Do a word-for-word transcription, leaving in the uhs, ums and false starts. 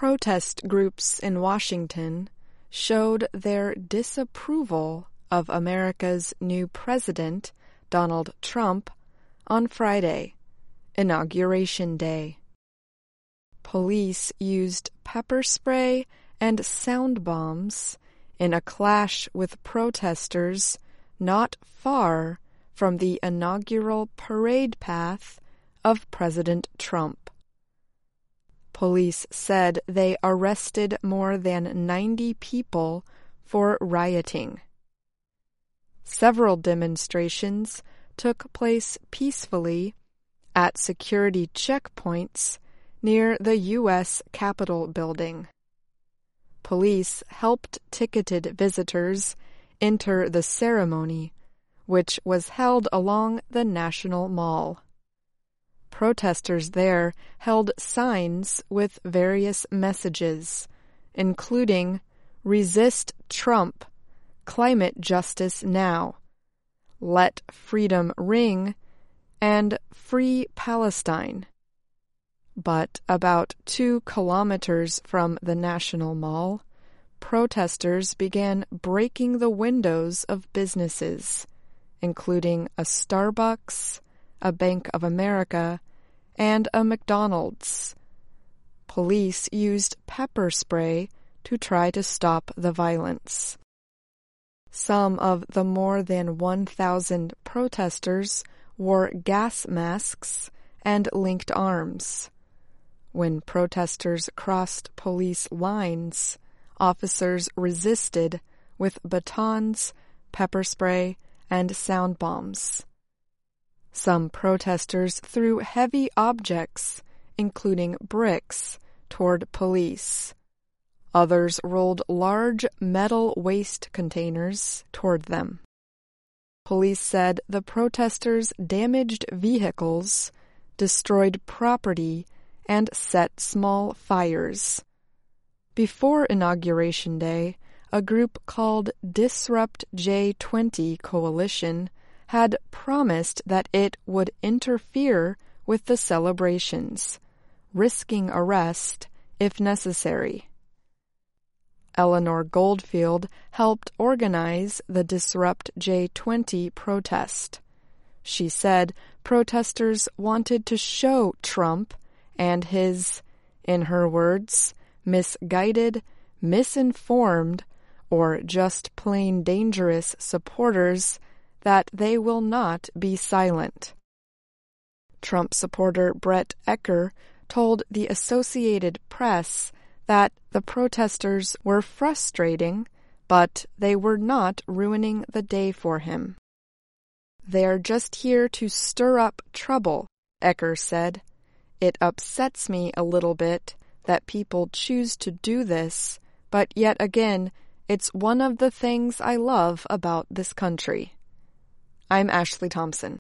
Protest groups in Washington showed their disapproval of America's new president, Donald Trump, on Friday, Inauguration Day. Police used pepper spray and sound bombs in a clash with protesters not far from the inaugural parade path of President Trump. Police said they arrested more than ninety people for rioting. Several demonstrations took place peacefully at security checkpoints near the U S Capitol building. Police helped ticketed visitors enter the ceremony, which was held along the National Mall. Protesters there held signs with various messages, including "Resist Trump," "Climate Justice Now," "Let Freedom Ring," and "Free Palestine." But about two kilometers from the National Mall, protesters began breaking the windows of businesses, including a Starbucks, a Bank of America, and a McDonald's. Police used pepper spray to try to stop the violence. Some of the more than one thousand protesters wore gas masks and linked arms. When protesters crossed police lines, officers resisted with batons, pepper spray, and sound bombs. Some protesters threw heavy objects, including bricks, toward police. Others rolled large metal waste containers toward them. Police said the protesters damaged vehicles, destroyed property, and set small fires. Before Inauguration Day, a group called Disrupt J twenty Coalition had promised that it would interfere with the celebrations, risking arrest if necessary. Eleanor Goldfield helped organize the Disrupt J twenty protest. She said protesters wanted to show Trump and his, in her words, misguided, misinformed, or just plain dangerous supporters that they will not be silent. Trump supporter Brett Ecker told the Associated Press that the protesters were frustrating, but they were not ruining the day for him. "They're just here to stir up trouble," Ecker said. "It upsets me a little bit that people choose to do this, but yet again, it's one of the things I love about this country." I'm Ashley Thompson.